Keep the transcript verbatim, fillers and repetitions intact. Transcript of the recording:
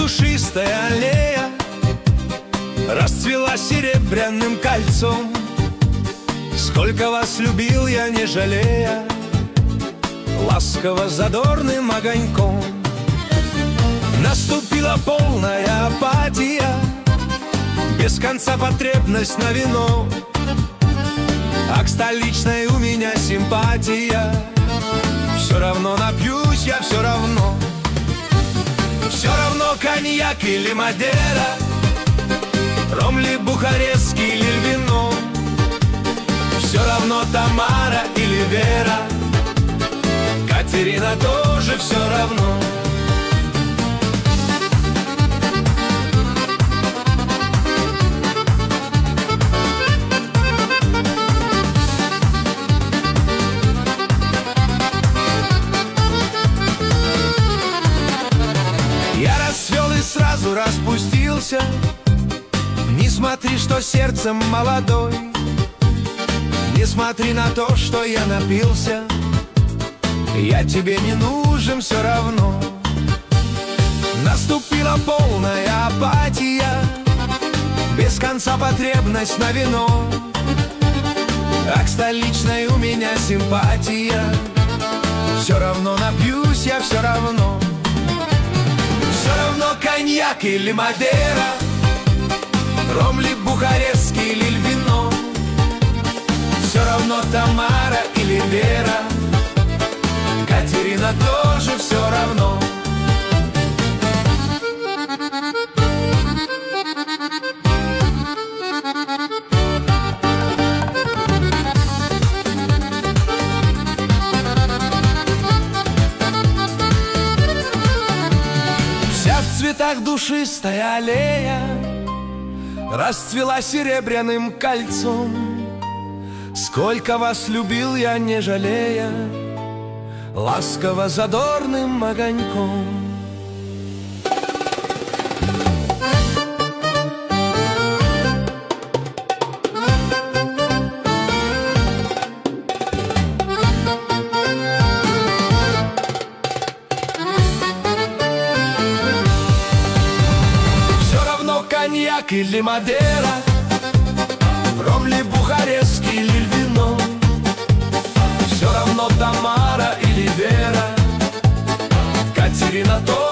душистая аллея расцвела серебряным кольцом. Сколько вас любил я, не жалея, ласково задорным огоньком. Наступила полная апатия, без конца потребность на вино. А к столичной у меня симпатия, все равно напьюсь я, все равно. Все равно коньяк или Мадера, ром ли бухарестский или вино. Все равно Тамара или Вера, Катерина тоже все равно. Я расцвел и сразу распустился. Не смотри, что сердцем молодой, не смотри на то, что я напился. Я тебе не нужен все равно. Наступила полная апатия, без конца потребность на вино. А к столичной у меня симпатия, все равно напьюсь я, все равно. Все равно коньяк или Мадера, ром ли бухарестский или вино. Все равно Тамара или Вера, Катерина тоже все равно. Вся в цветах душистая аллея расцвела серебряным кольцом. Сколько вас любил я, не жалея, ласково задорным огоньком. Все равно коньяк или Мадера, ром ли бухарестский или вино. Все равно Тамара или Вера, Катерина тоже